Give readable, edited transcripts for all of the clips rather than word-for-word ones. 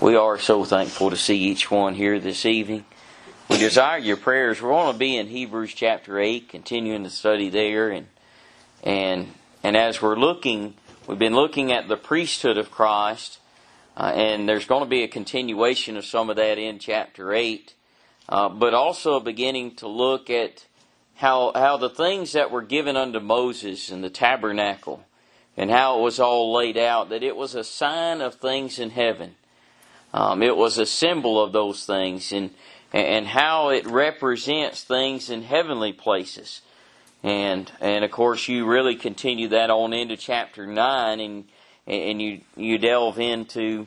We are so thankful to see each one here this evening. We desire your prayers. We're going to be in Hebrews chapter 8, continuing to study there. And as we're looking, we've been looking at the priesthood of Christ. And there's going to be a continuation of some of that in chapter 8. But also beginning to look at how the things that were given unto Moses in the tabernacle and how it was all laid out, that it was a sign of things in heaven. It was a symbol of those things and how it represents things in heavenly places. And of course you really continue that on into chapter 9 and you delve into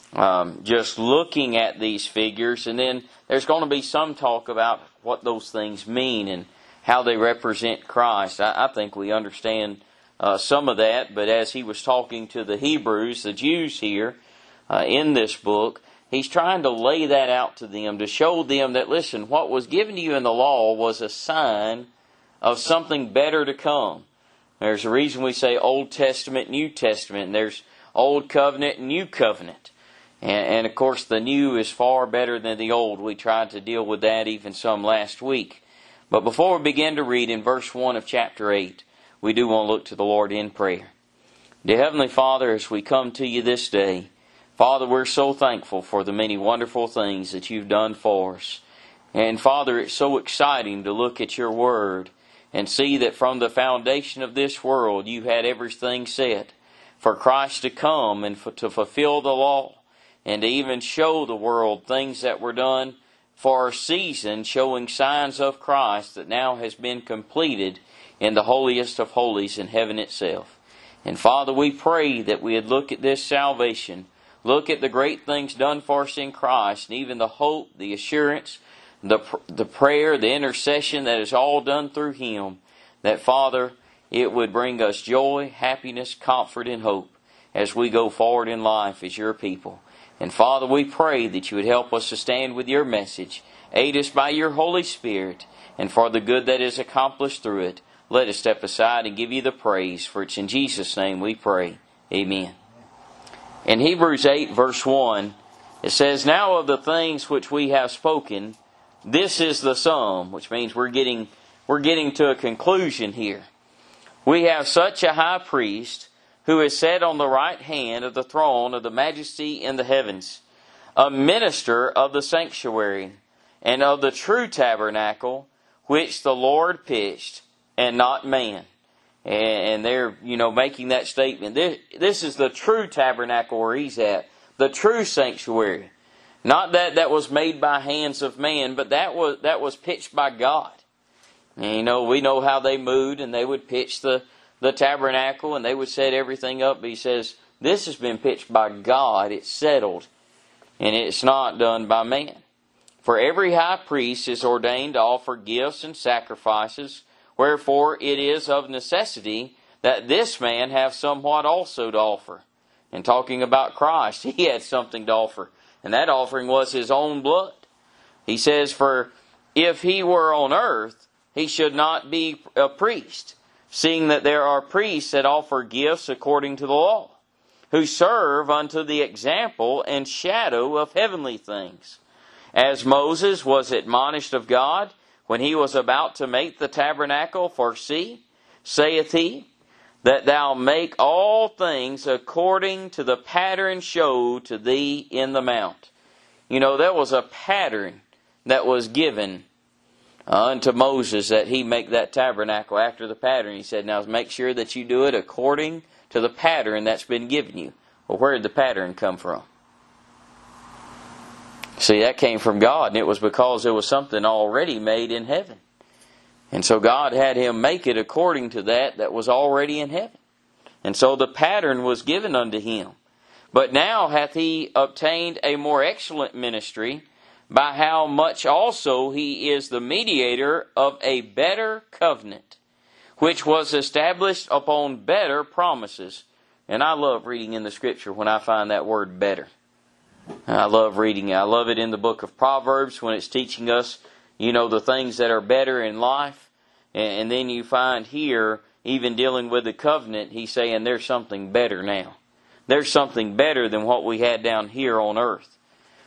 just looking at these figures. And then there's going to be some talk about what those things mean and how they represent Christ. I think we understand some of that, but as he was talking to the Hebrews, the Jews here, in this book, he's trying to lay that out to them, to show them that, listen, what was given to you in the law was a sign of something better to come. There's a reason we say Old Testament, New Testament, and there's Old Covenant and New Covenant. And of course the new is far better than the old. We tried to deal with that even some last week. But before we begin to read in verse 1 of chapter 8, we do want to look to the Lord in prayer. Dear Heavenly Father, as we come to you this day, Father, we're so thankful for the many wonderful things that you've done for us. And Father, it's so exciting to look at your word and see that from the foundation of this world you had everything set for Christ to come and to fulfill the law and to even show the world things that were done for a season, showing signs of Christ that now has been completed in the holiest of holies in heaven itself. And Father, we pray that we would look at this salvation, look at the great things done for us in Christ, and even the hope, the assurance, the prayer, the intercession that is all done through Him, that, Father, it would bring us joy, happiness, comfort, and hope as we go forward in life as your people. And Father, we pray that you would help us to stand with your message, aid us by your Holy Spirit, and for the good that is accomplished through it, let us step aside and give you the praise, for it's in Jesus' name we pray. Amen. In Hebrews 8, verse 1, it says, "Now of the things which we have spoken, this is the sum," which means we're getting to a conclusion here. "We have such a high priest who is set on the right hand of the throne of the majesty in the heavens, a minister of the sanctuary and of the true tabernacle which the Lord pitched, and not man." And they're, making that statement. This is the true tabernacle where he's at. The true sanctuary. Not that was made by hands of man, but that was pitched by God. And we know how they moved, and they would pitch the tabernacle, and they would set everything up. But he says, this has been pitched by God. It's settled. And it's not done by man. "For every high priest is ordained to offer gifts and sacrifices, wherefore it is of necessity that this man have somewhat also to offer." And talking about Christ, he had something to offer. And that offering was his own blood. He says, "For if he were on earth, he should not be a priest, seeing that there are priests that offer gifts according to the law, who serve unto the example and shadow of heavenly things. As Moses was admonished of God, when he was about to make the tabernacle, for see, saith he, that thou make all things according to the pattern showed to thee in the mount." There was a pattern that was given unto Moses, that he make that tabernacle after the pattern. He said, now make sure that you do it according to the pattern that's been given you. Well, where did the pattern come from? See, that came from God, and it was because there was something already made in heaven. And so God had him make it according to that was already in heaven. And so the pattern was given unto him. But now hath he obtained a more excellent ministry, by how much also he is the mediator of a better covenant, which was established upon better promises. And I love reading in the Scripture when I find that word better. I love reading it. I love it in the book of Proverbs when it's teaching us, the things that are better in life. And then you find here, even dealing with the covenant, he's saying there's something better now. There's something better than what we had down here on earth.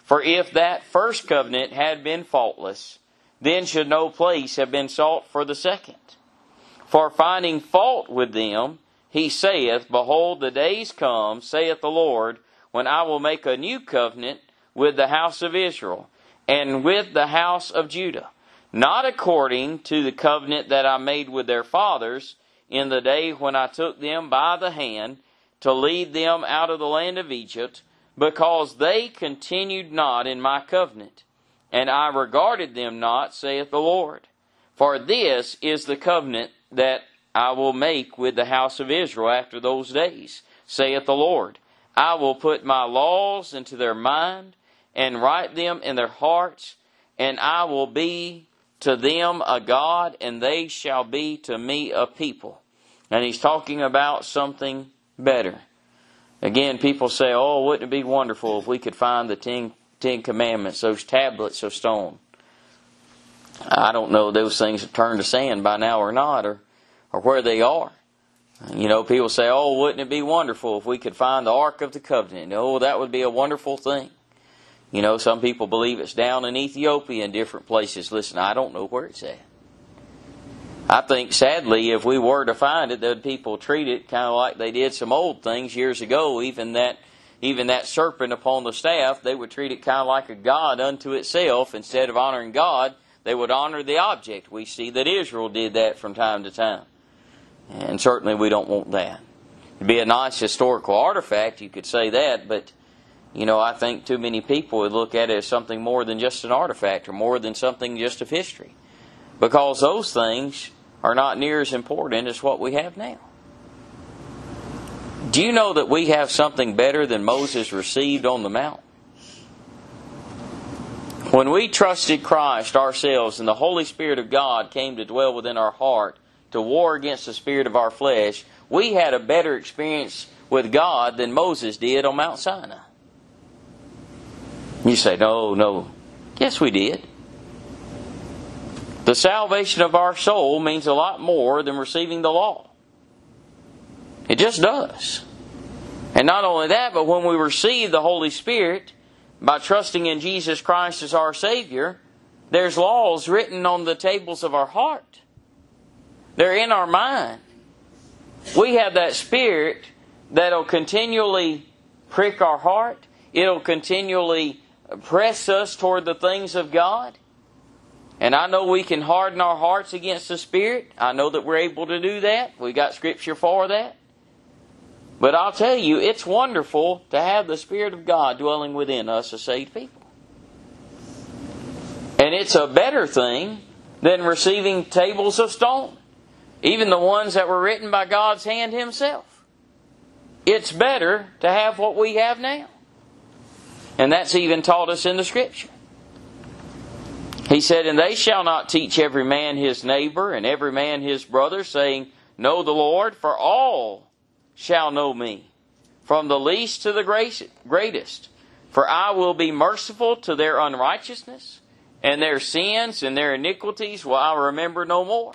For if that first covenant had been faultless, then should no place have been sought for the second. For finding fault with them, he saith, Behold, the days come, saith the Lord, when I will make a new covenant with the house of Israel, and with the house of Judah, not according to the covenant that I made with their fathers in the day when I took them by the hand to lead them out of the land of Egypt, because they continued not in my covenant, and I regarded them not, saith the Lord. For this is the covenant that I will make with the house of Israel after those days, saith the Lord. I will put my laws into their mind, and write them in their hearts, and I will be to them a God, and they shall be to me a people. And he's talking about something better. Again, people say, oh, wouldn't it be wonderful if we could find the Ten Commandments, those tablets of stone. I don't know if those things have turned to sand by now or not, or where they are. You know, people say, oh, wouldn't it be wonderful if we could find the Ark of the Covenant? Oh, that would be a wonderful thing. You know, some people believe it's down in Ethiopia and different places. Listen, I don't know where it's at. I think, sadly, if we were to find it, that people treat it kind of like they did some old things years ago. Even that serpent upon the staff, they would treat it kind of like a god unto itself. Instead of honoring God, they would honor the object. We see that Israel did that from time to time. And certainly we don't want that. It'd be a nice historical artifact, you could say that, but you know, I think too many people would look at it as something more than just an artifact, or more than something just of history. Because those things are not near as important as what we have now. Do you know that we have something better than Moses received on the mount? When we trusted Christ ourselves and the Holy Spirit of God came to dwell within our heart to war against the spirit of our flesh, we had a better experience with God than Moses did on Mount Sinai. You say, no. Yes, we did. The salvation of our soul means a lot more than receiving the law. It just does. And not only that, but when we receive the Holy Spirit, by trusting in Jesus Christ as our Savior, there's laws written on the tables of our heart. They're in our mind. We have that Spirit that'll continually prick our heart. It'll continually press us toward the things of God. And I know we can harden our hearts against the Spirit. I know that we're able to do that. We got Scripture for that. But I'll tell you, it's wonderful to have the Spirit of God dwelling within us as saved people. And it's a better thing than receiving tables of stone. Even the ones that were written by God's hand Himself. It's better to have what we have now. And that's even taught us in the Scripture. He said, And they shall not teach every man his neighbor and every man his brother, saying, Know the Lord, for all shall know me, from the least to the greatest. For I will be merciful to their unrighteousness, and their sins and their iniquities will I remember no more.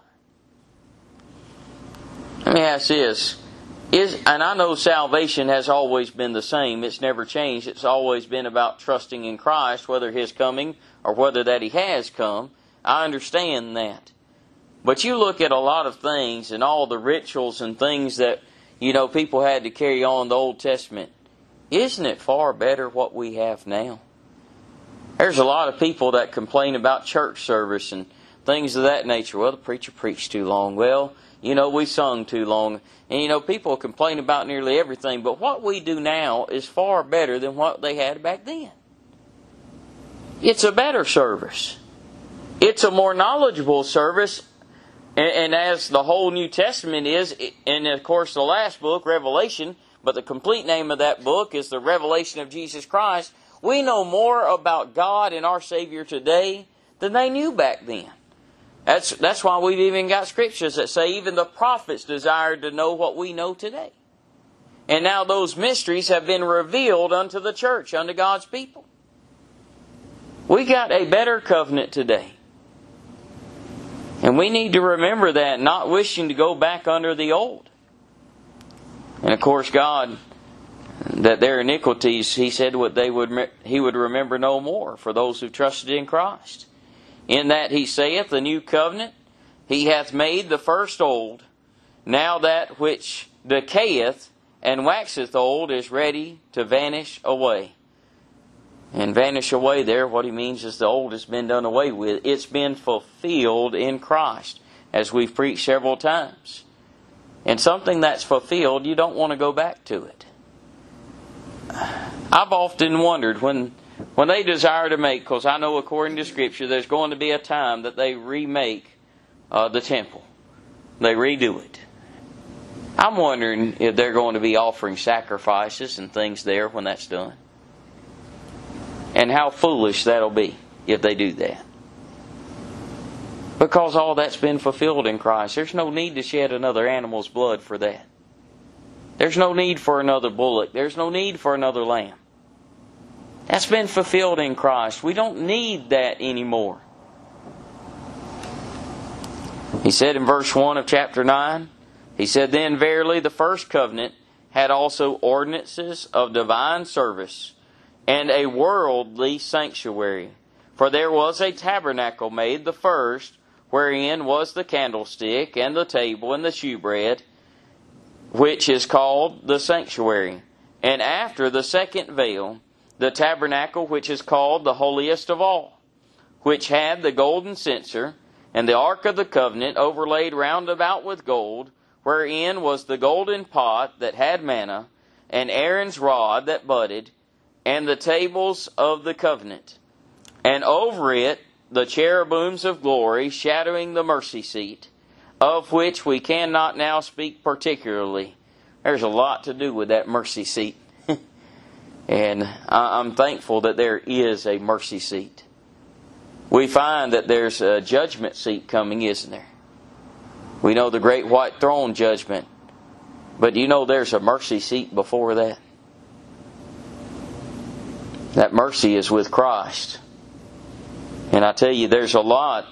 Let me ask this. And I know salvation has always been the same. It's never changed. It's always been about trusting in Christ, whether His coming or whether that He has come. I understand that. But you look at a lot of things and all the rituals and things that, you know, people had to carry on in the Old Testament. Isn't it far better what we have now? There's a lot of people that complain about church service and things of that nature. Well, the preacher preached too long. Well, you know, we sung too long. And, you know, people complain about nearly everything. But what we do now is far better than what they had back then. It's a better service. It's a more knowledgeable service. And as the whole New Testament is, and of course the last book, Revelation, but the complete name of that book is the Revelation of Jesus Christ, we know more about God and our Savior today than they knew back then. That's why we've even got scriptures that say even the prophets desired to know what we know today. And now those mysteries have been revealed unto the church, unto God's people. We got a better covenant today. And we need to remember that, not wishing to go back under the old. And of course God that their iniquities, he said, he would remember no more for those who trusted in Christ. In that he saith, the new covenant, he hath made the first old. Now that which decayeth and waxeth old is ready to vanish away. And vanish away there, what he means is the old has been done away with. It's been fulfilled in Christ, as we've preached several times. And something that's fulfilled, you don't want to go back to it. I've often wondered when they desire to make, because I know according to Scripture there's going to be a time that they remake the temple. They redo it. I'm wondering if they're going to be offering sacrifices and things there when that's done. And how foolish that'll be if they do that. Because all that's been fulfilled in Christ. There's no need to shed another animal's blood for that. There's no need for another bullock. There's no need for another lamb. That's been fulfilled in Christ. We don't need that anymore. He said in verse 1 of chapter 9, he said, Then verily the first covenant had also ordinances of divine service, and a worldly sanctuary. For there was a tabernacle made, the first, wherein was the candlestick, and the table, and the shewbread, which is called the sanctuary. And after the second veil, the tabernacle which is called the holiest of all, which had the golden censer, and the ark of the covenant overlaid round about with gold, wherein was the golden pot that had manna, and Aaron's rod that budded, and the tables of the covenant. And over it the cherubims of glory, shadowing the mercy seat, of which we cannot now speak particularly. There's a lot to do with that mercy seat. And I'm thankful that there is a mercy seat. We find that there's a judgment seat coming, isn't there? We know the great white throne judgment. But do you know there's a mercy seat before that? That mercy is with Christ. And I tell you, there's a lot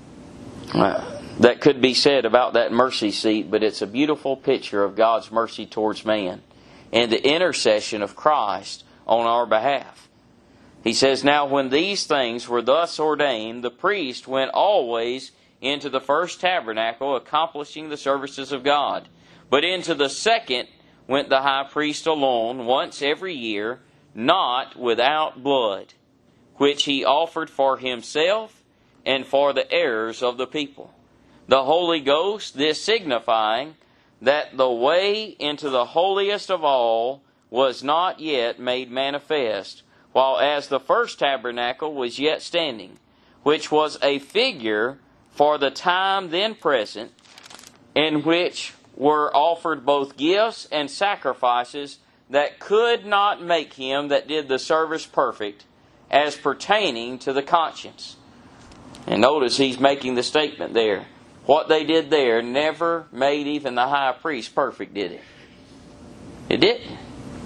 that could be said about that mercy seat, but it's a beautiful picture of God's mercy towards man and the intercession of Christ on our behalf. He says, Now when these things were thus ordained, the priest went always into the first tabernacle, accomplishing the services of God. But into the second went the high priest alone, once every year, not without blood, which he offered for himself and for the errors of the people. The Holy Ghost, this signifying that the way into the holiest of all was not yet made manifest, while as the first tabernacle was yet standing, which was a figure for the time then present, in which were offered both gifts and sacrifices that could not make him that did the service perfect, as pertaining to the conscience. And notice he's making the statement there. What they did there never made even the high priest perfect, did it? It didn't.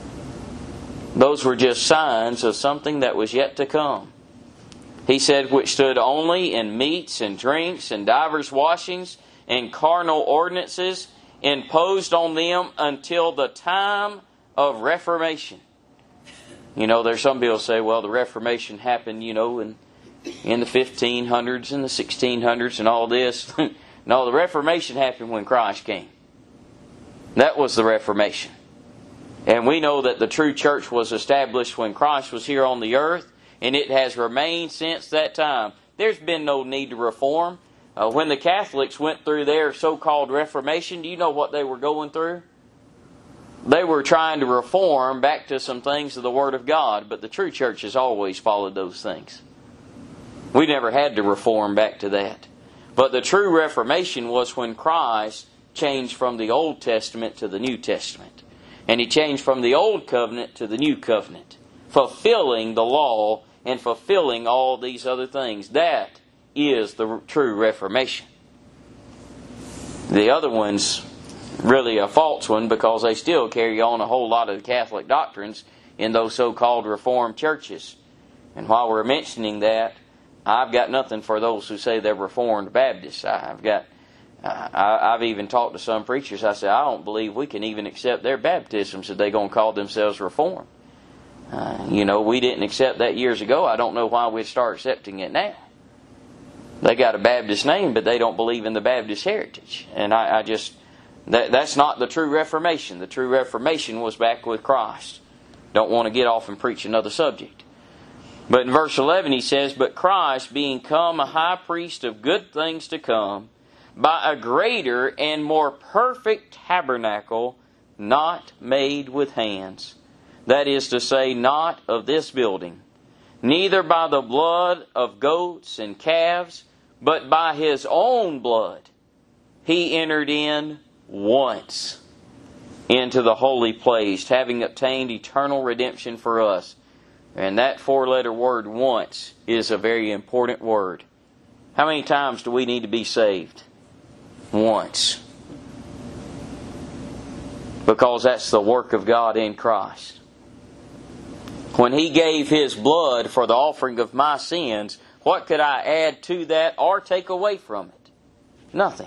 Those were just signs of something that was yet to come. He said, which stood only in meats and drinks and divers washings and carnal ordinances, imposed on them until the time of Reformation. You know, there's some people say, well, the Reformation happened, in the 1500s and the 1600s and all this. No, the Reformation happened when Christ came. That was the Reformation. And we know that the true church was established when Christ was here on the earth, and it has remained since that time. There's been no need to reform. When the Catholics went through their so-called Reformation, do you know what they were going through? They were trying to reform back to some things of the Word of God, but the true church has always followed those things. We never had to reform back to that. But the true Reformation was when Christ changed from the Old Testament to the New Testament. And He changed from the Old Covenant to the New Covenant, fulfilling the law and fulfilling all these other things. That is the true Reformation. The other one's really a false one, because they still carry on a whole lot of the Catholic doctrines in those so-called Reformed churches. And while we're mentioning that, I've got nothing for those who say they're Reformed Baptists. I've got I've even talked to some preachers. I said, I don't believe we can even accept their baptisms if they're going to call themselves Reformed. We didn't accept that years ago. I don't know why we'd start accepting it now. They got a Baptist name, but they don't believe in the Baptist heritage. And that's not the true Reformation. The true Reformation was back with Christ. Don't want to get off and preach another subject. But in verse 11 he says, "But Christ, being come a high priest of good things to come, by a greater and more perfect tabernacle, not made with hands, that is to say, not of this building, neither by the blood of goats and calves, but by His own blood, He entered in once into the holy place, having obtained eternal redemption for us." And that 4-letter word, once, is a very important word. How many times do we need to be saved? Once. Because that's the work of God in Christ. When He gave His blood for the offering of my sins, what could I add to that or take away from it? Nothing.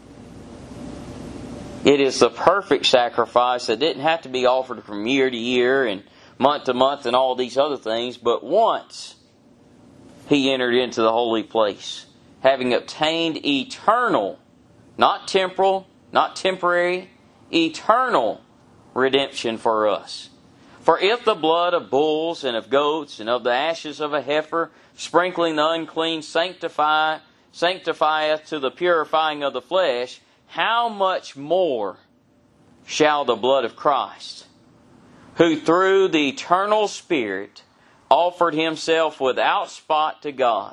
It is the perfect sacrifice that didn't have to be offered from year to year and month to month and all these other things, but once He entered into the holy place, having obtained eternal, not temporal, not temporary, eternal redemption for us. For if the blood of bulls and of goats and of the ashes of a heifer, sprinkling the unclean, sanctifieth to the purifying of the flesh, how much more shall the blood of Christ, who through the eternal Spirit offered Himself without spot to God.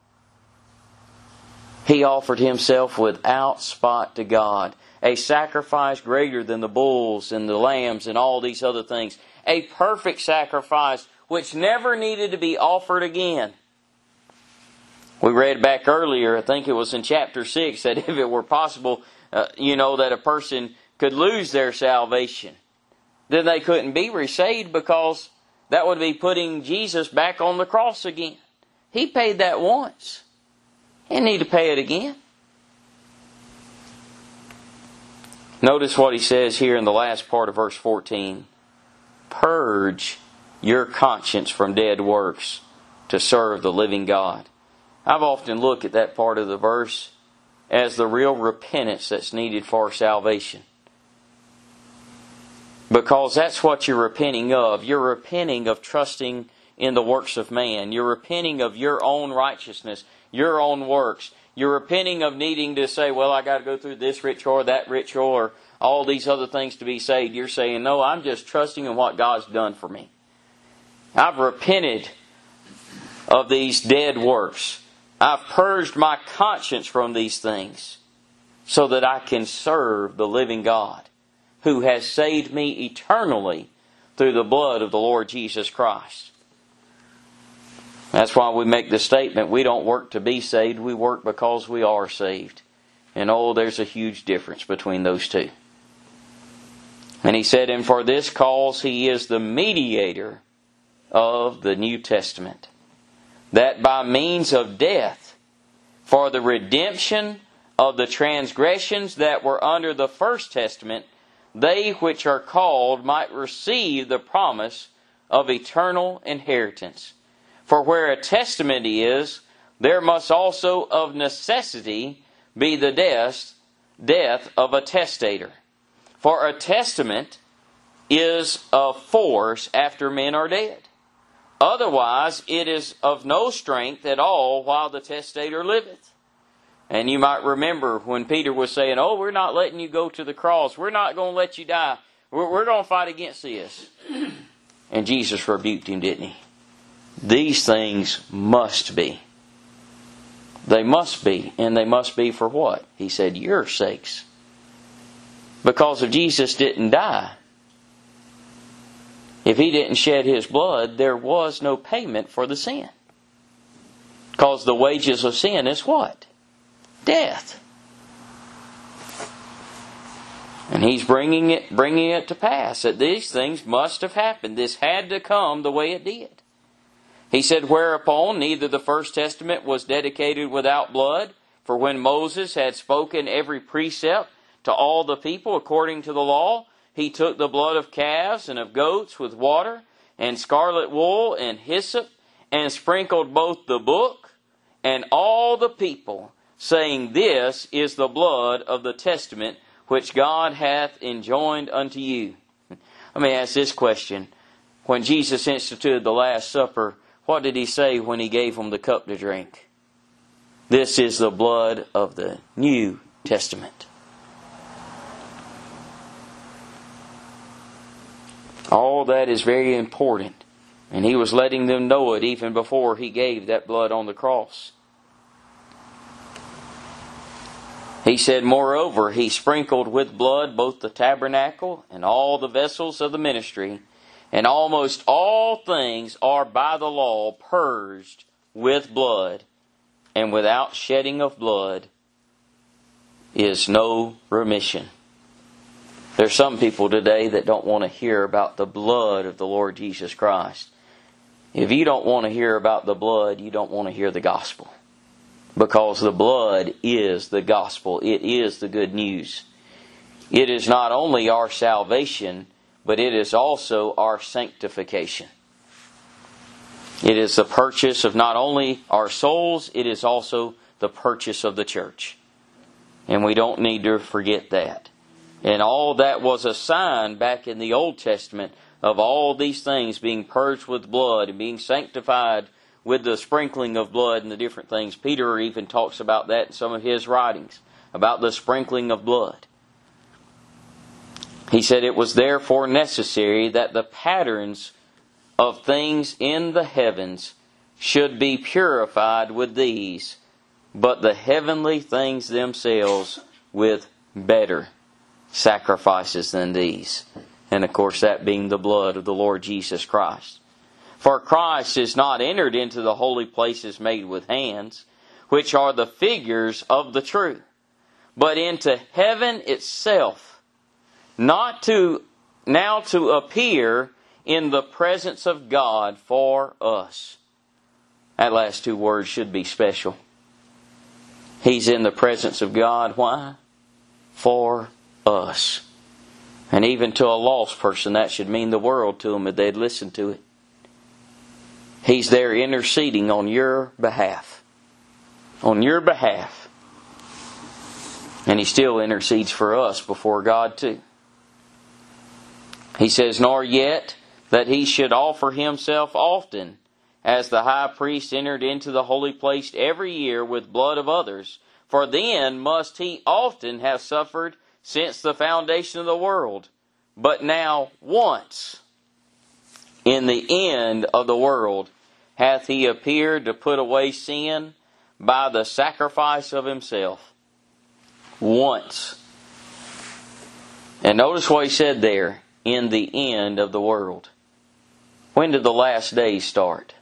He offered Himself without spot to God. A sacrifice greater than the bulls and the lambs and all these other things. A perfect sacrifice which never needed to be offered again. We read back earlier, I think it was in chapter 6, that if it were possible, that a person could lose their salvation, then they couldn't be resaved, because that would be putting Jesus back on the cross again. He paid that once. He didn't need to pay it again. Notice what he says here in the last part of verse 14. "Purge your conscience from dead works to serve the living God." I've often looked at that part of the verse as the real repentance that's needed for salvation. Because that's what you're repenting of. You're repenting of trusting in the works of man. You're repenting of your own righteousness, your own works. You're repenting of needing to say, well, I got to go through this ritual or that ritual or all these other things to be saved. You're saying, no, I'm just trusting in what God's done for me. I've repented of these dead works. I've purged my conscience from these things so that I can serve the living God, who has saved me eternally through the blood of the Lord Jesus Christ. That's why we make the statement, we don't work to be saved, we work because we are saved. And there's a huge difference between those two. And he said, "And for this cause He is the mediator of the New Testament, that by means of death, for the redemption of the transgressions that were under the first testament, they which are called might receive the promise of eternal inheritance. For where a testament is, there must also of necessity be the death of a testator. For a testament is of force after men are dead. Otherwise it is of no strength at all while the testator liveth." And you might remember when Peter was saying, we're not letting you go to the cross. We're not going to let you die. We're going to fight against this. And Jesus rebuked him, didn't He? These things must be. They must be. And they must be for what? He said, your sakes. Because if Jesus didn't die, if He didn't shed His blood, there was no payment for the sin. Because the wages of sin is what? Death. And He's bringing it to pass that these things must have happened. This had to come the way it did. He said, "Whereupon neither the first testament was dedicated without blood, For when Moses had spoken every precept to all the people according to the law, he took the blood of calves and of goats with water, and scarlet wool and hyssop, and sprinkled both the book and all the people, saying, This is the blood of the testament which God hath enjoined unto you. Let me ask this question. When Jesus instituted the Last Supper, what did he say when he gave them the cup to drink? This is the blood of the New Testament. All that is very important. And he was letting them know it even before he gave that blood on the cross. He said, Moreover, he sprinkled with blood both the tabernacle and all the vessels of the ministry, and almost all things are by the law purged with blood, and without shedding of blood is no remission. There's some people today that don't want to hear about the blood of the Lord Jesus Christ. If you don't want to hear about the blood, you don't want to hear the gospel. Because the blood is the gospel. It is the good news. It is not only our salvation, but it is also our sanctification. It is the purchase of not only our souls, it is also the purchase of the church. And we don't need to forget that. And all that was a sign back in the Old Testament of all these things being purged with blood and being sanctified with the sprinkling of blood and the different things. Peter even talks about that in some of his writings, about the sprinkling of blood. He said it was therefore necessary that the patterns of things in the heavens should be purified with these, but the heavenly things themselves with better sacrifices than these. And of course that being the blood of the Lord Jesus Christ. For Christ is not entered into the holy places made with hands, which are the figures of the true, but into heaven itself, not to now to appear in the presence of God for us. That last two words should be special. He's in the presence of God. Why? For us. And even to a lost person, that should mean the world to them if they'd listen to it. He's there interceding on your behalf. On your behalf. And He still intercedes for us before God too. He says, Nor yet that He should offer Himself often, as the high priest entered into the holy place every year with blood of others. For then must He often have suffered since the foundation of the world. But now once, in the end of the world, hath He appeared to put away sin by the sacrifice of Himself. Once. And notice what He said there, in the end of the world. When did the last days start?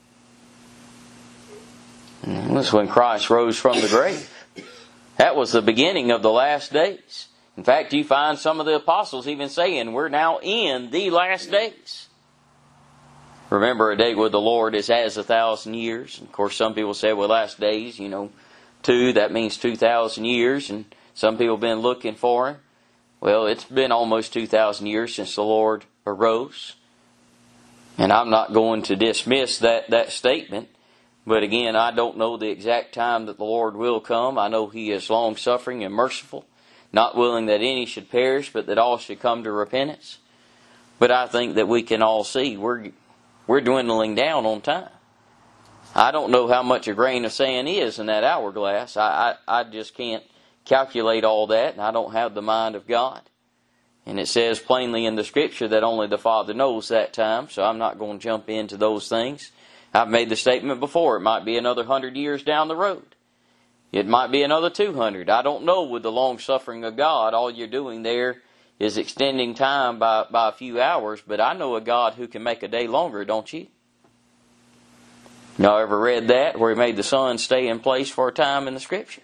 That's when Christ rose from the grave. That was the beginning of the last days. In fact, you find some of the apostles even saying, we're now in the last days. Remember, a day with the Lord is as 1,000 years. Of course, some people say, well, last days, 2, that means 2,000 years. And some people have been looking for Him. Well, it's been almost 2,000 years since the Lord arose. And I'm not going to dismiss that statement. But again, I don't know the exact time that the Lord will come. I know He is long-suffering and merciful, not willing that any should perish, but that all should come to repentance. But I think that we can all see we're dwindling down on time. I don't know how much a grain of sand is in that hourglass. I just can't calculate all that, and I don't have the mind of God. And it says plainly in the Scripture that only the Father knows that time, so I'm not going to jump into those things. I've made the statement before, it might be another 100 years down the road. It might be another 200. I don't know. With the long suffering of God, all you're doing there is extending time by a few hours, but I know a God who can make a day longer, don't you? Y'all ever read that, where He made the sun stay in place for a time in the Scripture?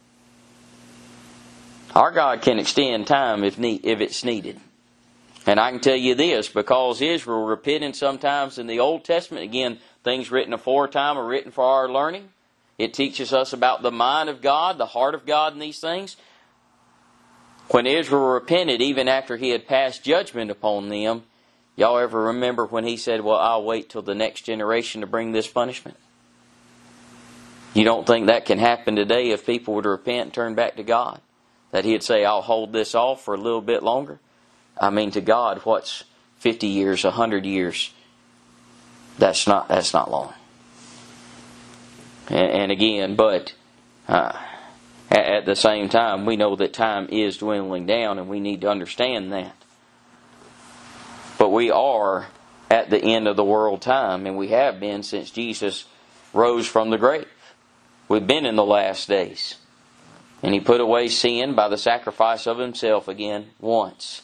Our God can extend time if it's needed. And I can tell you this, because Israel repented sometimes in the Old Testament, again, things written aforetime are written for our learning. It teaches us about the mind of God, the heart of God in these things. When Israel repented, even after He had passed judgment upon them, y'all ever remember when He said, well, I'll wait till the next generation to bring this punishment? You don't think that can happen today if people were to repent and turn back to God? That He'd say, I'll hold this off for a little bit longer? I mean, to God, what's 50 years, 100 years? That's not long. And again, but at the same time, we know that time is dwindling down, and we need to understand that. But we are at the end of the world time, and we have been since Jesus rose from the grave. We've been in the last days. And He put away sin by the sacrifice of Himself again once.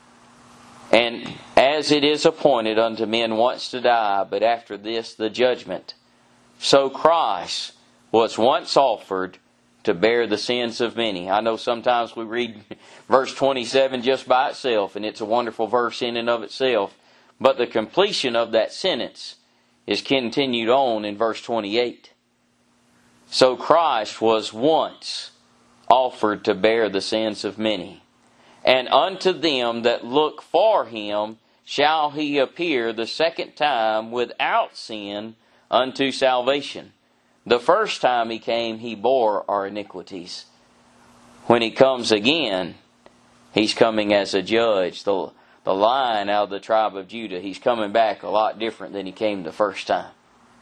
And as it is appointed unto men once to die, but after this the judgment, so Christ was once offered to bear the sins of many. I know sometimes we read verse 27 just by itself, and it's a wonderful verse in and of itself. But the completion of that sentence is continued on in verse 28. So Christ was once offered to bear the sins of many. And unto them that look for Him shall He appear the second time without sin unto salvation. The first time He came, He bore our iniquities. When He comes again, He's coming as a judge. The Lion out of the tribe of Judah, He's coming back a lot different than He came the first time.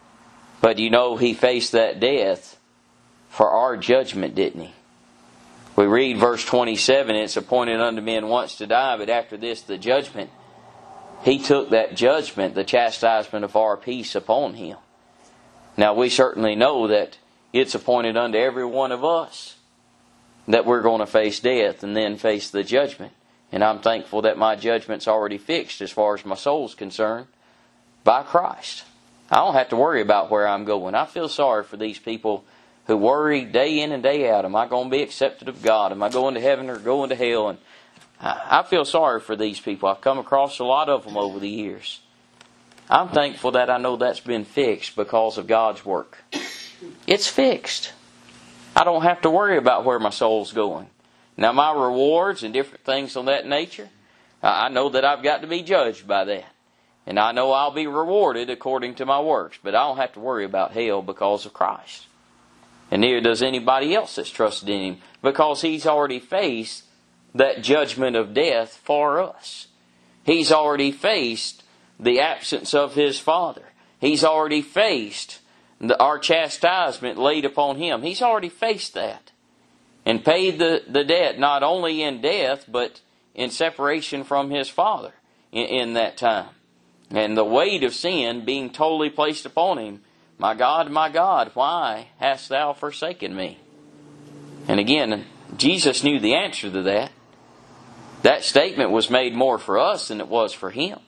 But you know, He faced that death for our judgment, didn't He? We read verse 27, it's appointed unto men once to die, but after this the judgment. He took that judgment, the chastisement of our peace, upon Him. Now we certainly know that it's appointed unto every one of us that we're going to face death and then face the judgment. And I'm thankful that my judgment's already fixed as far as my soul's concerned by Christ. I don't have to worry about where I'm going. I feel sorry for these people who worry day in and day out. Am I going to be accepted of God? Am I going to heaven or going to hell? And I feel sorry for these people. I've come across a lot of them over the years. I'm thankful that I know that's been fixed because of God's work. It's fixed. I don't have to worry about where my soul's going. Now my rewards and different things of that nature, I know that I've got to be judged by that. And I know I'll be rewarded according to my works. But I don't have to worry about hell because of Christ. And neither does anybody else that's trusted in Him, because He's already faced that judgment of death for us. He's already faced the absence of His Father. He's already faced our chastisement laid upon Him. He's already faced that and paid the debt, not only in death, but in separation from His Father in that time. And the weight of sin being totally placed upon Him. My God, why hast Thou forsaken me? And again, Jesus knew the answer to that. That statement was made more for us than it was for Him.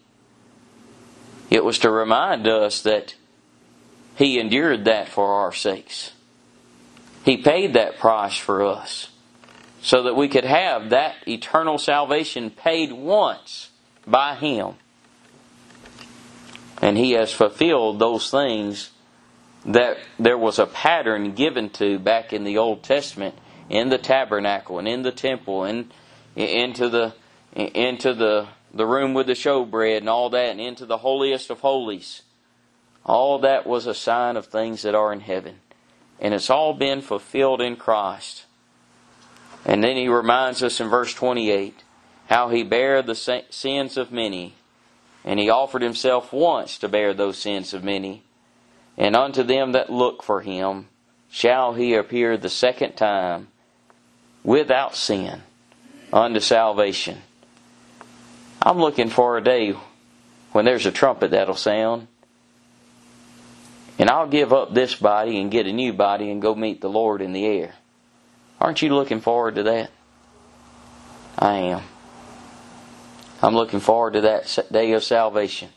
It was to remind us that He endured that for our sakes. He paid that price for us so that we could have that eternal salvation paid once by Him. And He has fulfilled those things that there was a pattern given to back in the Old Testament, in the tabernacle and in the temple and into the room with the showbread and all that, and into the holiest of holies. All that was a sign of things that are in heaven. And it's all been fulfilled in Christ. And then He reminds us in verse 28 how He bare the sins of many. And He offered Himself once to bear those sins of many. And unto them that look for Him shall He appear the second time without sin unto salvation. I'm looking for a day when there's a trumpet that'll sound. And I'll give up this body and get a new body and go meet the Lord in the air. Aren't you looking forward to that? I am. I'm looking forward to that day of salvation.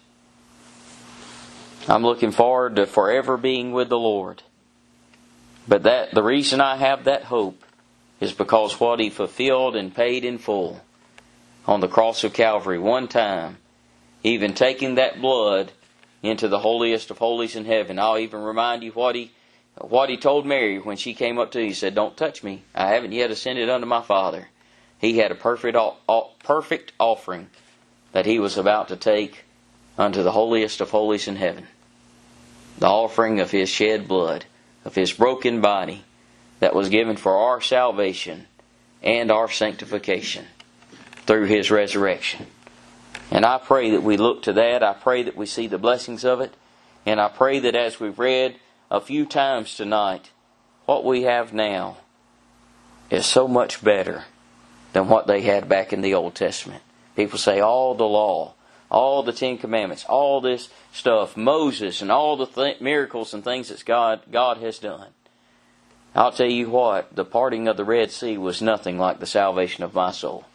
I'm looking forward to forever being with the Lord. But the reason I have that hope is because what He fulfilled and paid in full on the cross of Calvary one time, even taking that blood into the holiest of holies in heaven. I'll even remind you what He what He told Mary when she came up to Him. He said, "Don't touch me. I haven't yet ascended unto my Father." He had a perfect offering that He was about to take unto the holiest of holies in heaven. The offering of His shed blood, of His broken body, that was given for our salvation and our sanctification through His resurrection. And I pray that we look to that. I pray that we see the blessings of it. And I pray that as we've read a few times tonight, what we have now is so much better than what they had back in the Old Testament. People say all the law, all the 10 Commandments, all this stuff, Moses and all the miracles and things that God has done. I'll tell you what, the parting of the Red Sea was nothing like the salvation of my soul.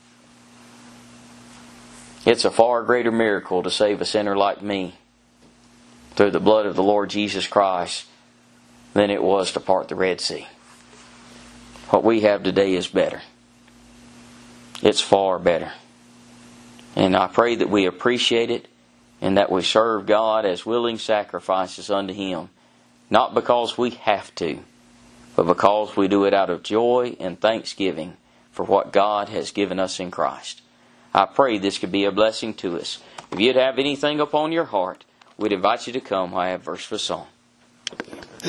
It's a far greater miracle to save a sinner like me through the blood of the Lord Jesus Christ than it was to part the Red Sea. What we have today is better. It's far better. And I pray that we appreciate it and that we serve God as willing sacrifices unto Him. Not because we have to, but because we do it out of joy and thanksgiving for what God has given us in Christ. I pray this could be a blessing to us. If you'd have anything upon your heart, we'd invite you to come. I have verse for song.